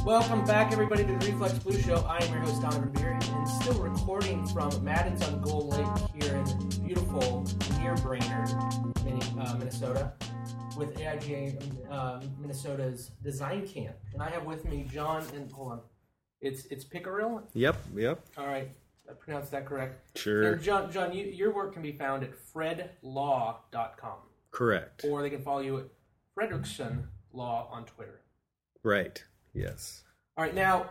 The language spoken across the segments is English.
Welcome back, everybody, to the Reflex Blue Show. I am your host, Donovan Beery, and still recording from Madden's on Gold Lake here in beautiful near Brainerd, Minnesota, with AIGA Minnesota's Design Camp. And I have with me John, and hold on, it's Pickerill? Yep. All right, I pronounced that correct. Sure. And John, your work can be found at fredlaw.com. Correct. Or they can follow you at Fredrickson Law on Twitter. Right. Yes. All right, now,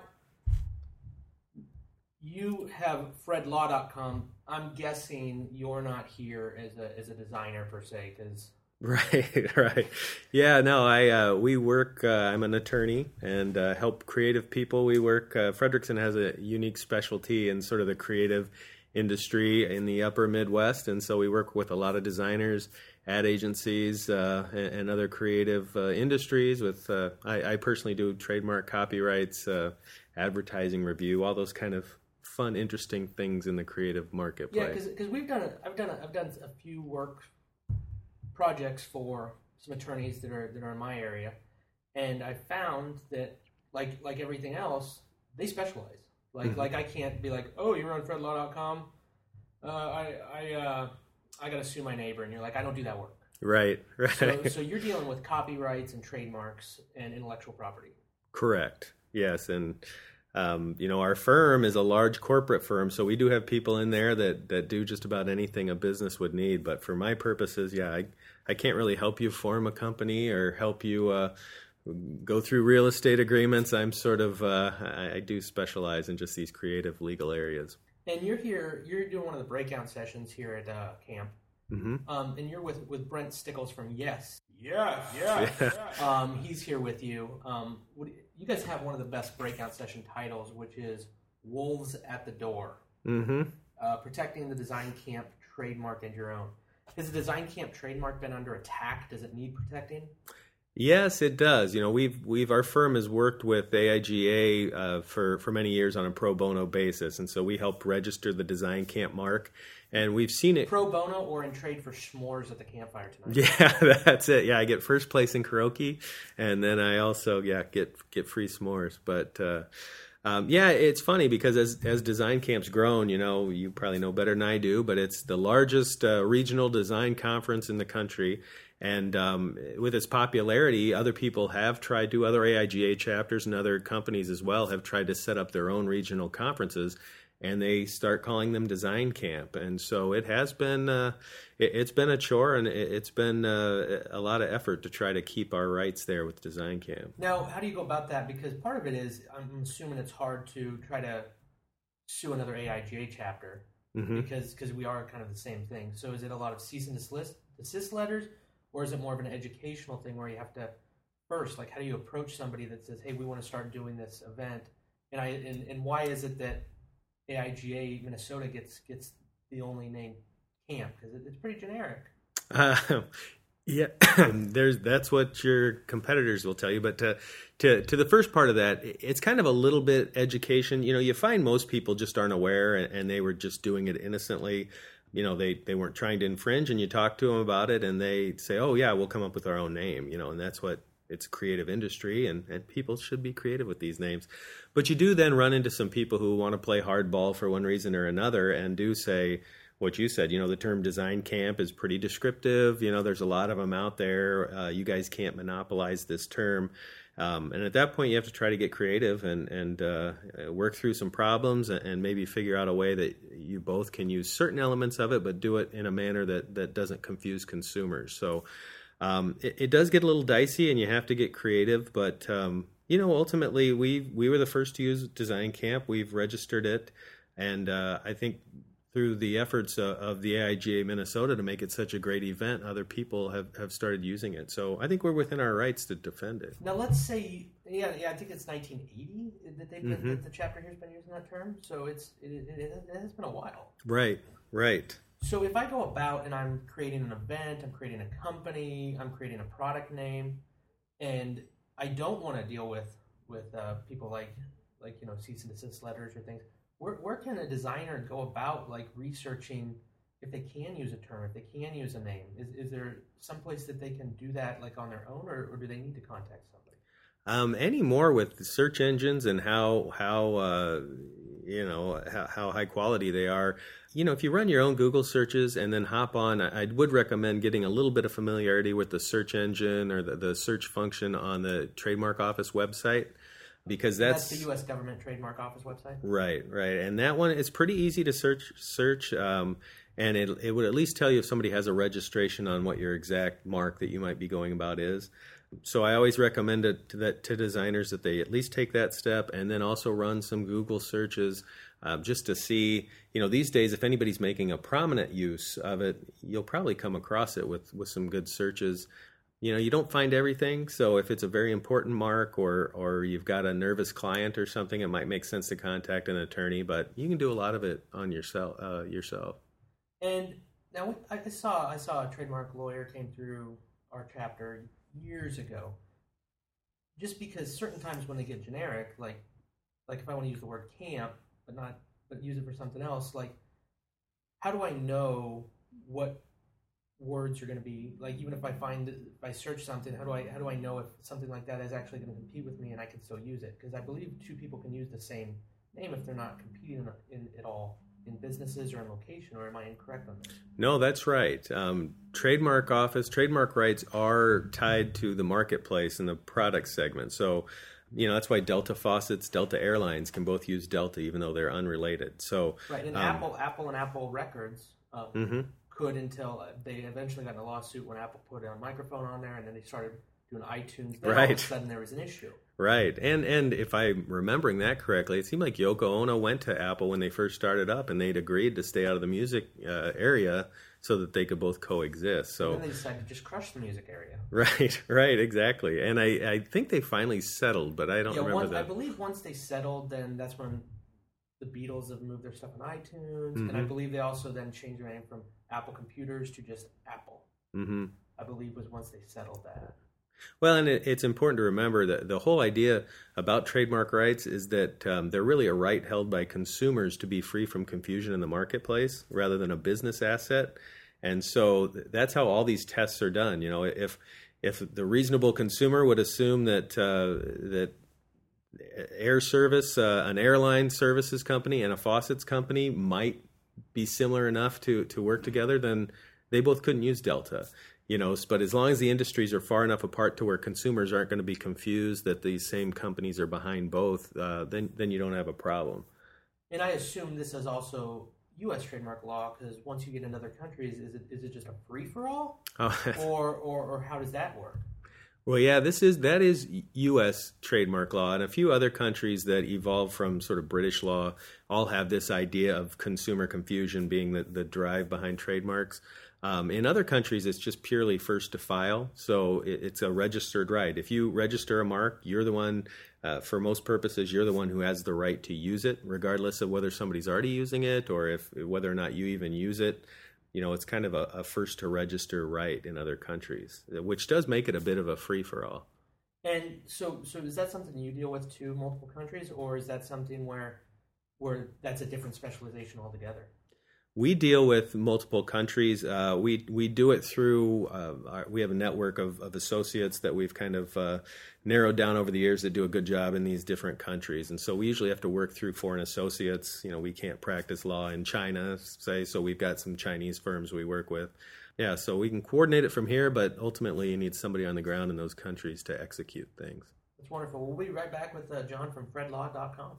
you have fredlaw.com. I'm guessing you're not here as a designer per se, because... Right. Yeah, no, we work, I'm an attorney and help creative people. We work, Fredrickson has a unique specialty in sort of the creative industry in the upper Midwest, and so we work with a lot of designers, ad agencies, and other creative industries. With I personally do trademark copyrights, advertising review, all those kind of fun, interesting things in the creative marketplace. Yeah, because I've done a few work projects for some attorneys that are in my area, and I found that like everything else, they specialize. Like I can't be like, oh, you're on fredlaw.com. I got to sue my neighbor, and you're like, I don't do that work. Right. So you're dealing with copyrights and trademarks and intellectual property. Correct. Yes, and our firm is a large corporate firm, so we do have people in there that do just about anything a business would need. But for my purposes, I can't really help you form a company or help you go through real estate agreements. I'm sort of I do specialize in just these creative legal areas. And you're doing one of the breakout sessions here at camp. Mm-hmm. And you're with Brent Stickles from Yes. Yeah. He's here with you. You guys have one of the best breakout session titles, which is Wolves at the Door. Mm-hmm. Protecting the Design Camp trademark and your own. Has the Design Camp trademark been under attack? Does it need protecting? Yes, it does. Our firm has worked with AIGA for many years on a pro bono basis, and so we help register the Design Camp mark, and we've seen it pro bono or in trade for s'mores at the campfire tonight. Yeah, that's it. Yeah, I get first place in karaoke, and then I also get free s'mores. But it's funny because as Design Camp's grown, you probably know better than I do, but it's the largest regional design conference in the country. And with its popularity, other people have tried to, other AIGA chapters and other companies as well have tried to set up their own regional conferences, and they start calling them Design Camp. And so it has been, it's been a chore, and it's been a lot of effort to try to keep our rights there with Design Camp. Now, how do you go about that? Because part of it is, I'm assuming it's hard to try to sue another AIGA chapter, mm-hmm. because we are kind of the same thing. So is it a lot of cease and desist letters? Or is it more of an educational thing where you have to first, how do you approach somebody that says, hey, we want to start doing this event? And why is it that AIGA Minnesota gets the only name camp? Because it's pretty generic. Yeah, that's what your competitors will tell you. But to the first part of that, it's kind of a little bit education. You find most people just aren't aware, and they were just doing it innocently. They weren't trying to infringe, and you talk to them about it, and they say, oh, yeah, we'll come up with our own name, and that's what it's a creative industry, and people should be creative with these names. But you do then run into some people who want to play hardball for one reason or another and do say what you said. The term Design Camp is pretty descriptive. There's a lot of them out there. You guys can't monopolize this term. And at that point, you have to try to get creative and work through some problems and maybe figure out a way that you both can use certain elements of it, but do it in a manner that doesn't confuse consumers. So it does get a little dicey, and you have to get creative. But, ultimately, we were the first to use Design Camp. We've registered it. And I think through the efforts of the AIGA Minnesota to make it such a great event, other people have started using it. So I think we're within our rights to defend it. Now, let's say, I think it's 1980 that that the chapter here has been using that term. So it has been a while. Right. So if I go about and I'm creating an event, I'm creating a company, I'm creating a product name, and I don't want to deal with people like cease and desist letters or things. Where can a designer go about researching if they can use a term, if they can use a name? Is there some place that they can do that on their own, or do they need to contact somebody? Anymore with the search engines and how high quality they are. If you run your own Google searches and then hop on, I would recommend getting a little bit of familiarity with the search engine or the search function on the Trademark Office website, because that's the U.S. Government Trademark Office website. Right, and that one is pretty easy to search, and it would at least tell you if somebody has a registration on what your exact mark that you might be going about is. So I always recommend it to designers that they at least take that step, and then also run some Google searches just to see. These days, if anybody's making a prominent use of it, you'll probably come across it with some good searches. You don't find everything, so if it's a very important mark or you've got a nervous client or something, it might make sense to contact an attorney, but you can do a lot of it on yourself. And now I saw a trademark lawyer came through our chapter years ago. Just because certain times when they get generic, like if I want to use the word camp, but use it for something else, like how do I know what words are going to be, like, even if I search something, how do I know if something like that is actually going to compete with me and I can still use it? Because I believe two people can use the same name if they're not competing in at all in businesses or in location, or am I incorrect on this? No, that's right. Trademark Office, trademark rights are tied to the marketplace and the product segment. So, that's why Delta Faucets, Delta Airlines can both use Delta, even though they're unrelated. So, right, and Apple and Apple Records could, until they eventually got in a lawsuit when Apple put a microphone on there, and then they started doing iTunes. Then all of a sudden there was an issue. Right, and if I'm remembering that correctly, it seemed like Yoko Ono went to Apple when they first started up, and they'd agreed to stay out of the music area so that they could both coexist. So and then they decided to just crush the music area. Right, exactly. And I think they finally settled, but I don't remember that. I believe once they settled, then that's when the Beatles have moved their stuff on iTunes, and I believe they also then changed their name from Apple Computers to just Apple. I believe was once they settled that. Well, and it's important to remember that the whole idea about trademark rights is that they're really a right held by consumers to be free from confusion in the marketplace rather than a business asset. And so that's how all these tests are done. If the reasonable consumer would assume that air service, an airline services company and a faucets company might be similar enough to work together, then they both couldn't use Delta. But as long as the industries are far enough apart to where consumers aren't going to be confused that these same companies are behind both, then you don't have a problem. And I assume this is also U.S. trademark law, because once you get in other countries, is it just a free for all, or how does that work? Well, yeah, that is U.S. trademark law, and a few other countries that evolved from sort of British law all have this idea of consumer confusion being the drive behind trademarks. In other countries, it's just purely first to file, so it's a registered right. If you register a mark, you're the one, for most purposes, you're the one who has the right to use it, regardless of whether somebody's already using it or whether or not you even use it. It's kind of a first to register right in other countries, which does make it a bit of a free-for-all. And so is that something you deal with too, multiple countries, or is that something where that's a different specialization altogether? We deal with multiple countries. We do it through, we have a network of associates that we've kind of narrowed down over the years that do a good job in these different countries. And so we usually have to work through foreign associates. We can't practice law in China, say, so we've got some Chinese firms we work with. Yeah, so we can coordinate it from here, but ultimately you need somebody on the ground in those countries to execute things. That's wonderful. We'll be right back with John from FredLaw.com.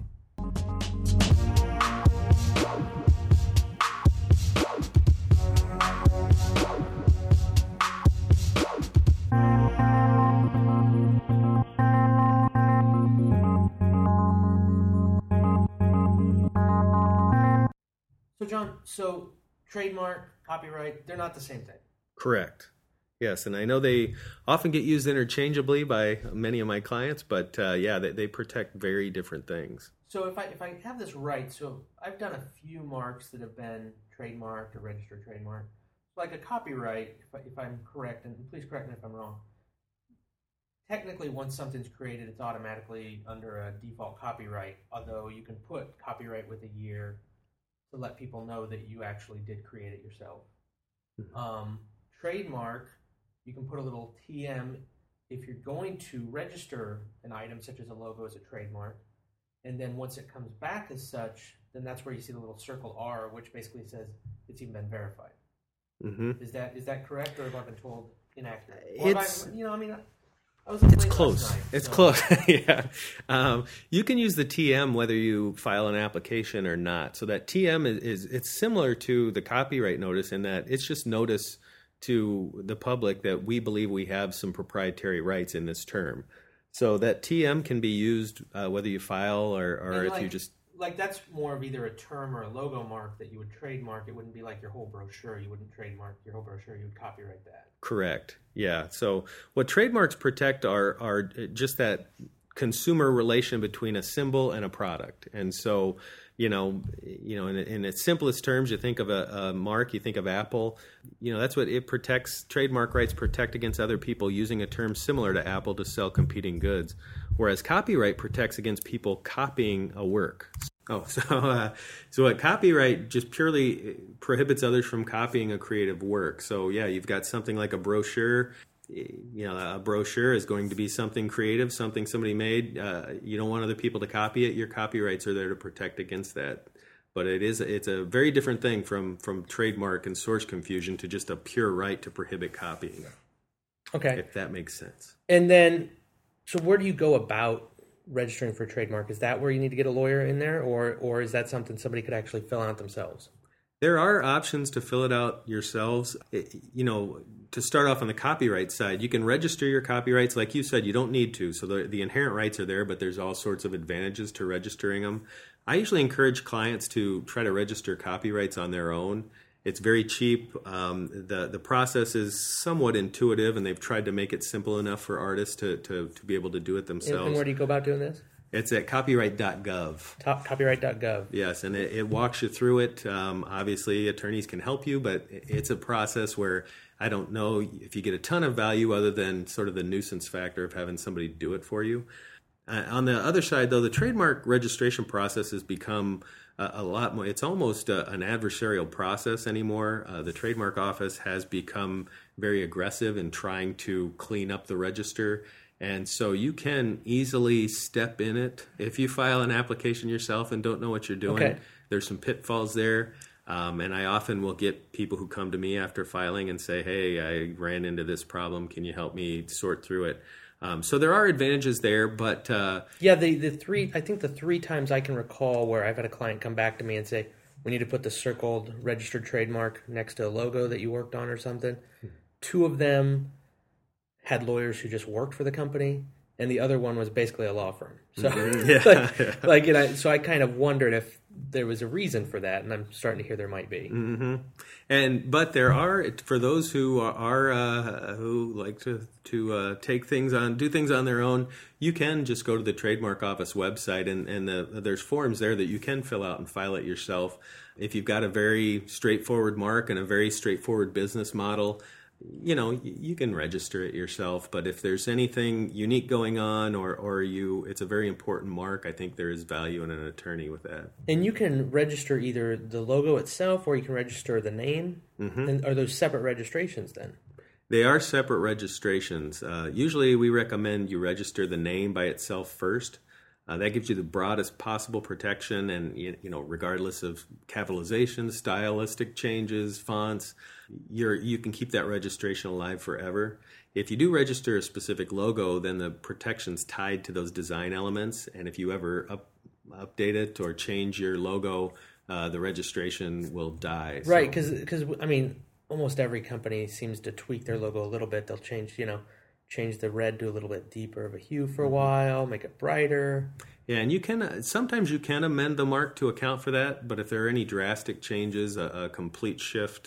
So, John, trademark, copyright, they're not the same thing. Correct. Yes, and I know they often get used interchangeably by many of my clients, but they protect very different things. So if I have this right, so I've done a few marks that have been trademarked or registered trademark. Like a copyright, if I'm correct, and please correct me if I'm wrong, technically once something's created, it's automatically under a default copyright, although you can put copyright with a year to let people know that you actually did create it yourself. Trademark, you can put a little TM if you're going to register an item such as a logo as a trademark, and then once it comes back as such, then that's where you see the little circle R, which basically says it's even been verified. Mm-hmm. Is that correct, or have I been told inaccurate? I was It's close. Night, it's so. close. Yeah. You can use the TM whether you file an application or not. So that TM it's similar to the copyright notice in that it's just notice to the public that we believe we have some proprietary rights in this term. So that TM can be used whether you file or if you just... Like that's more of either a term or a logo mark that you would trademark. It wouldn't be like your whole brochure. You wouldn't trademark your whole brochure. You would copyright that. Correct. Yeah. So what trademarks protect are just that consumer relation between a symbol and a product. And so, in its simplest terms, you think of a mark, you think of Apple. That's what it protects. Trademark rights protect against other people using a term similar to Apple to sell competing goods, whereas copyright protects against people copying a work. So what copyright just purely prohibits others from copying a creative work. So yeah, you've got something like a brochure. A brochure is going to be something creative, something somebody made. You don't want other people to copy it. Your copyrights are there to protect against that. But it's a very different thing from trademark and source confusion to just a pure right to prohibit copying. Okay. If that makes sense. And then, so where do you go about registering for a trademark? Is that where you need to get a lawyer in there, or is that something somebody could actually fill out themselves? There are options to fill it out yourselves. To start off on the copyright side, you can register your copyrights. Like you said, you don't need to. So the inherent rights are there, but there's all sorts of advantages to registering them. I usually encourage clients to try to register copyrights on their own. It's very cheap. The process is somewhat intuitive, and they've tried to make it simple enough for artists to be able to do it themselves. And where do you go about doing this? It's at copyright.gov. Copyright.gov. Yes, and it walks you through it. Obviously, attorneys can help you, but it's a process where I don't know if you get a ton of value other than sort of the nuisance factor of having somebody do it for you. On the other side, though, the trademark registration process has become a lot more. It's almost an adversarial process anymore. The trademark office has become very aggressive in trying to clean up the register. And so you can easily step in it. If you file an application yourself and don't know what you're doing, okay, there's some pitfalls there. And I often will get people who come to me after filing and say, hey, I ran into this problem. Can you help me sort through it? So there are advantages there, but... the three times I can recall where I've had a client come back to me and say, we need to put the circled registered trademark next to a logo that you worked on or something. Two of them had lawyers who just worked for the company, and the other one was basically a law firm. So, so I kind of wondered if there was a reason for that, and I'm starting to hear there might be. Mm-hmm. But there are, for those who who like to take things on, do things on their own, you can just go to the trademark office website, and there's forms there that you can fill out and file it yourself. If you've got a very straightforward mark and a very straightforward business model, you can register it yourself, but if there's anything unique going on or it's a very important mark, I think there is value in an attorney with that. And you can register either the logo itself or you can register the name. Mm-hmm. And are those separate registrations then? They are separate registrations. Usually we recommend you register the name by itself first. That gives you the broadest possible protection, and regardless of capitalization, stylistic changes, fonts, you can keep that registration alive forever. If you do register a specific logo, then the protection's tied to those design elements, and if you ever update it or change your logo, the registration will die. Right, because almost every company seems to tweak their logo a little bit. They'll change the red to a little bit deeper of a hue for a while, make it brighter. Yeah, and sometimes you can amend the mark to account for that, but if there are any drastic changes, a complete shift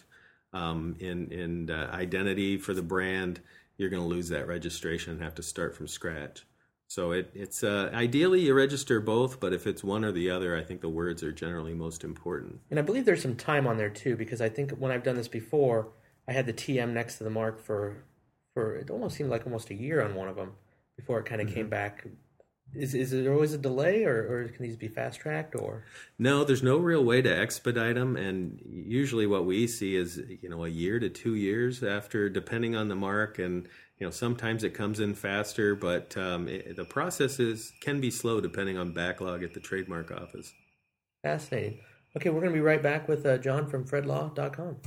in identity for the brand, you're going to lose that registration and have to start from scratch. So it's ideally you register both, but if it's one or the other, I think the words are generally most important. And I believe there's some time on there too, because I think when I've done this before, I had the TM next to the mark for it almost seemed like almost a year on one of them before it kind of came back Is there always a delay, or can these be fast tracked? Or No, there's no real way to expedite them, and usually what we see is a year to 2 years after, depending on the mark, and sometimes it comes in faster, but the process can be slow depending on backlog at the trademark office. Fascinating. Okay, we're going to be right back with John from fredlaw.com.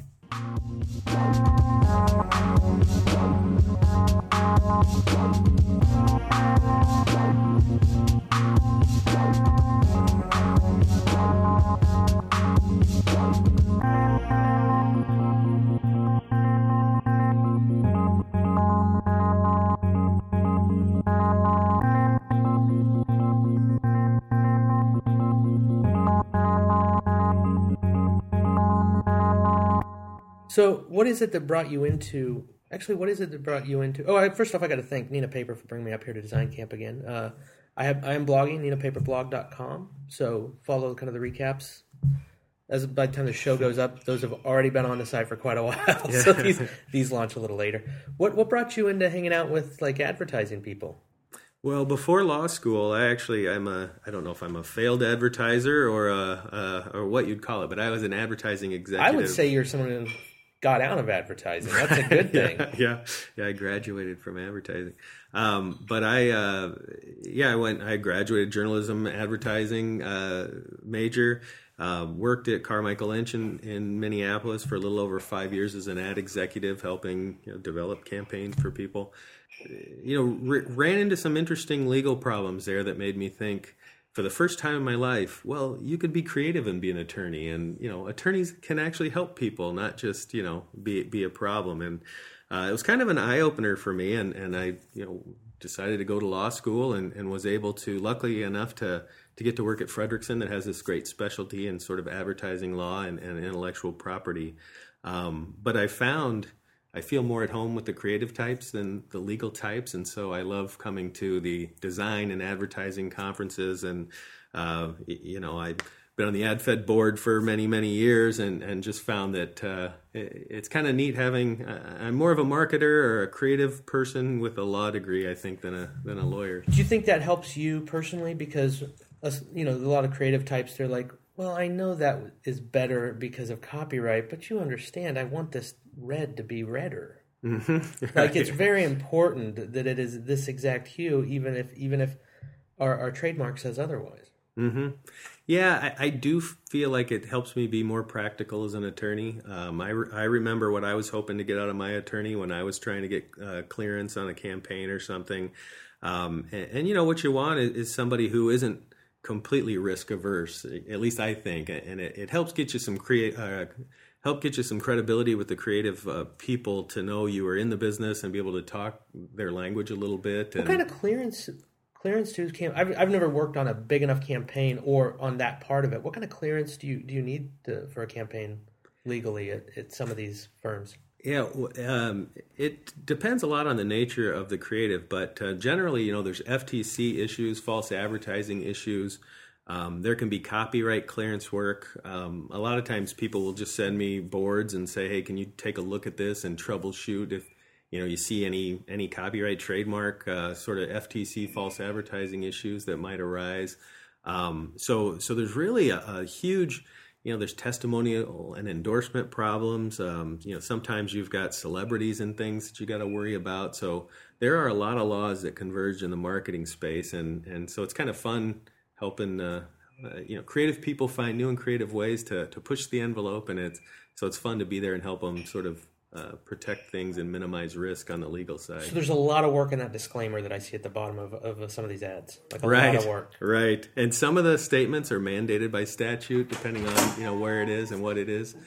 So, what is it that brought you into? Actually, what is it that brought you into? Oh, first off, I got to thank Nina Paper for bringing me up here to Design Camp again. I am blogging ninapaperblog.com, so follow kind of the recaps. By the time the show goes up, those have already been on the site for quite a while. Yeah. So these launch a little later. What brought you into hanging out with like advertising people? Well, before law school, I don't know if I'm a failed advertiser or what you'd call it, but I was an advertising executive. I would say you're someone who got out of advertising. That's a good thing. Yeah, I graduated from advertising. But I graduated journalism advertising major. Worked at Carmichael Lynch in Minneapolis for a little over 5 years as an ad executive, helping develop campaigns for people. Ran into some interesting legal problems there that made me think, for the first time in my life, well, you could be creative and be an attorney, and attorneys can actually help people, not just be a problem. And it was kind of an eye opener for me, and I decided to go to law school and was able to, luckily enough, to get to work at Frederickson, that has this great specialty in sort of advertising law and intellectual property. But I feel more at home with the creative types than the legal types, and so I love coming to the design and advertising conferences. And I've been on the AdFed board for many, many years, and just found that it's kind of neat having. I'm more of a marketer or a creative person with a law degree, I think, than a lawyer. Do you think that helps you personally? Because a lot of creative types, they're like, well, I know that is better because of copyright, but you understand, I want this red to be redder. Mm-hmm. Like, it's very important that it is this exact hue, even if our trademark says otherwise. Mm-hmm. Yeah, I do feel like it helps me be more practical as an attorney. I remember what I was hoping to get out of my attorney when I was trying to get clearance on a campaign or something. And what you want is somebody who isn't completely risk averse, at least I think, and it helps get you some credibility with the creative people to know you are in the business and be able to talk their language a little bit. What kind of clearance to I've never worked on a big enough campaign or on that part of it. What kind of clearance do you need for a campaign legally at some of these firms? Yeah, it depends a lot on the nature of the creative, but generally, there's FTC issues, false advertising issues. There can be copyright clearance work. A lot of times people will just send me boards and say, hey, can you take a look at this and troubleshoot if you see any copyright, trademark, sort of FTC false advertising issues that might arise. So there's really a huge... there's testimonial and endorsement problems. Sometimes you've got celebrities and things that you got to worry about. So there are a lot of laws that converge in the marketing space, and so it's kind of fun helping creative people find new and creative ways to push the envelope, and it's fun to be there and help them sort of protect things and minimize risk on the legal side. So there's a lot of work in that disclaimer that I see at the bottom of some of these ads. Like a lot of work. Right. And some of the statements are mandated by statute depending on where it is and what it is.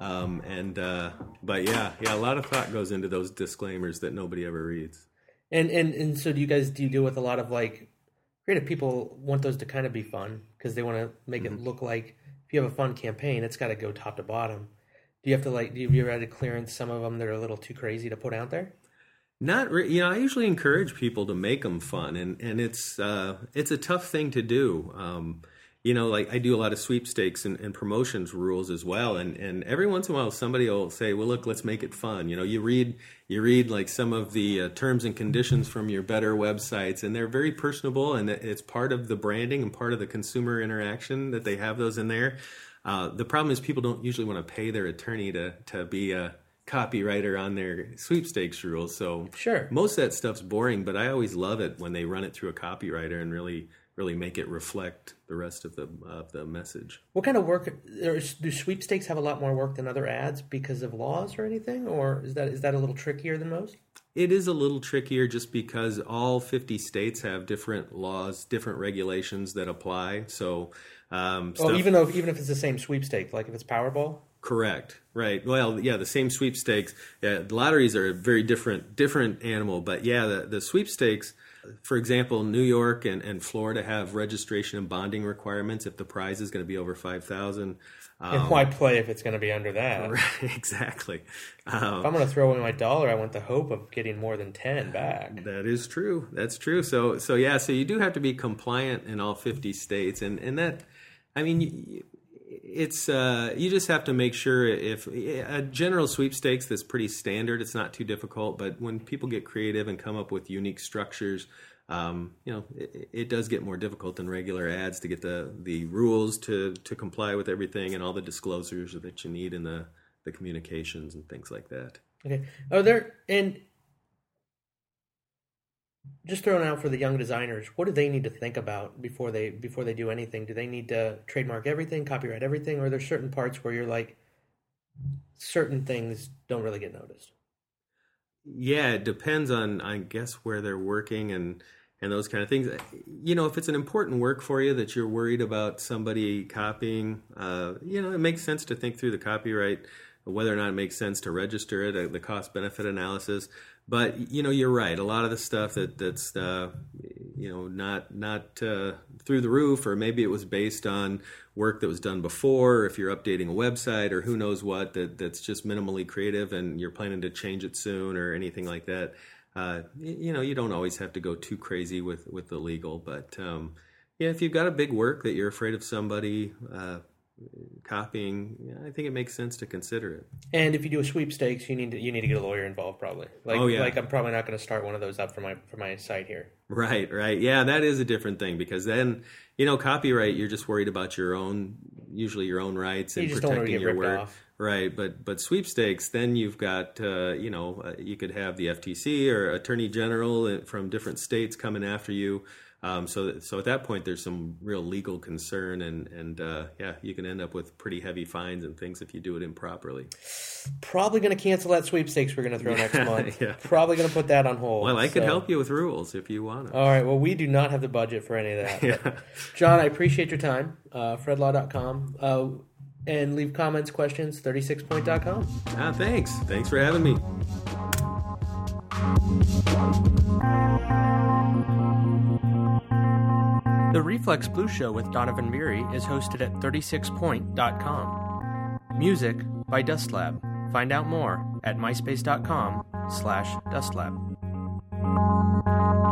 But a lot of thought goes into those disclaimers that nobody ever reads. And so do you deal with a lot of like creative people want those to kind of be fun because they want to make it look like if you have a fun campaign, it's got to go top to bottom. Do you ever had to clearance some of them that are a little too crazy to put out there? Not really. I usually encourage people to make them fun, and it's a tough thing to do. like I do a lot of sweepstakes and promotions rules as well. And every once in a while somebody will say, well, look, let's make it fun. You read like some of the terms and conditions from your better websites, and they're very personable, and it's part of the branding and part of the consumer interaction that they have those in there. The problem is people don't usually want to pay their attorney to be a copywriter on their sweepstakes rules. So sure, most of that stuff's boring, but I always love it when they run it through a copywriter and really make it reflect the rest of the message. What kind of work do sweepstakes have? A lot more work than other ads because of laws or anything, or is that a little trickier than most? It is a little trickier just because all 50 states have different laws, different regulations that apply. So, even if it's the same sweepstake, like if it's Powerball. Correct. Right. Well, yeah, the same sweepstakes. Yeah, the lotteries are a very different animal, but yeah, the sweepstakes. For example, New York and Florida have registration and bonding requirements if the prize is going to be over $5,000. And why play if it's going to be under that? Right, exactly. If I'm going to throw away my $1, I want the hope of getting more than 10 back. That is true. That's true. So you do have to be compliant in all 50 states, and that, I mean, it's you just have to make sure if a general sweepstakes that's pretty standard, it's not too difficult. But when people get creative and come up with unique structures, it does get more difficult than regular ads to get the rules to comply with everything and all the disclosures that you need in the communications and things like that. Okay. Are there, and just throwing out for the young designers, what do they need to think about before they do anything? Do they need to trademark everything, copyright everything, or are there certain parts where you're like, certain things don't really get noticed? Yeah, it depends on, I guess, where they're working and those kind of things. If it's an important work for you that you're worried about somebody copying, it makes sense to think through the copyright, whether or not it makes sense to register it, the cost-benefit analysis. But, you're right. A lot of the stuff that's not through the roof, or maybe it was based on work that was done before, or if you're updating a website or who knows what, that's just minimally creative and you're planning to change it soon or anything like that. You don't always have to go too crazy with the legal. But, if you've got a big work that you're afraid of somebody copying, I think it makes sense to consider it. And if you do a sweepstakes, you need to get a lawyer involved, probably. Like I'm probably not going to start one of those up for my site here. Right. Yeah, that is a different thing, because then copyright, you're just worried about usually your own rights and protecting your work. Off. Right, but sweepstakes, then you've got you could have the FTC or Attorney General from different states coming after you. So at that point, there's some real legal concern, and you can end up with pretty heavy fines and things if you do it improperly. Probably going to cancel that sweepstakes we're going to throw next month. Yeah. Probably going to put that on hold. Well, I could help you with rules if you want to. All right. Well, we do not have the budget for any of that. Yeah. John, I appreciate your time. Fredlaw.com. And leave comments, questions, 36point.com. Thanks. Thanks for having me. The Reflex Blue Show with Donovan Beery is hosted at 36point.com. Music by Dustlab. Find out more at myspace.com/Dustlab.